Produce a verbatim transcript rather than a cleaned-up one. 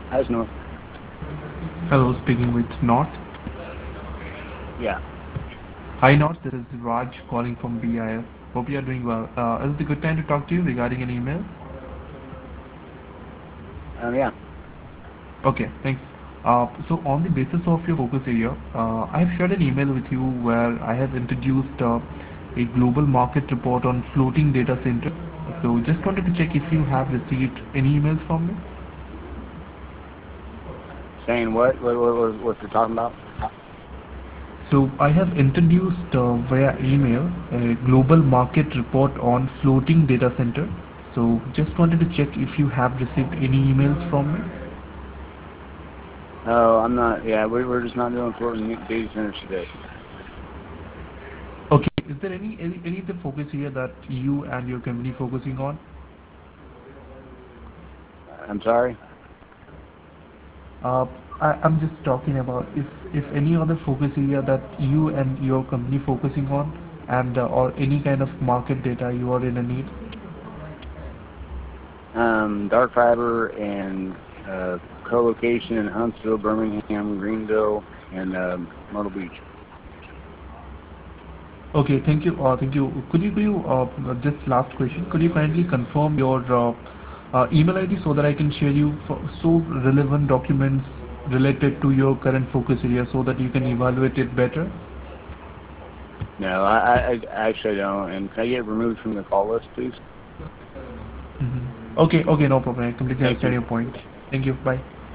How's North? Hello, speaking with North. Yeah. Hi North, this is Raj calling from B I S. Hope you are doing well. Uh, is it a good time to talk to you regarding an email? Um, yeah. Okay, thanks. Uh, so on the basis of your focus area, uh, I have shared an email with you where I have introduced uh, a global market report on floating data center. So just wanted to check if you have received any emails from me. Saying what? What, what, what, what you're talking about? So I have introduced uh, via email a global market report on floating data center. So just wanted to check if you have received any emails from me. Oh, I'm not. Yeah, we, we're just not doing floating data centers today. Okay, is there any any, any other focus here that you and your company focusing on? I'm sorry. Uh, I, I'm just talking about if if any other focus area that you and your company focusing on, and uh, or any kind of market data you are in a need. Um, dark fiber and uh, co-location in Huntsville, Birmingham, Greenville, and um, Myrtle Beach. Okay, thank you. Uh, thank you. Could you, could you uh, just last question? Could you kindly confirm your uh, uh, email I D so that I can share you for so relevant documents related to your current focus area so that you can evaluate it better? No, I, I, I actually don't. And can I get removed from the call list, please? Okay, okay, no problem. I completely Thank understand you. your point. Thank you. Bye.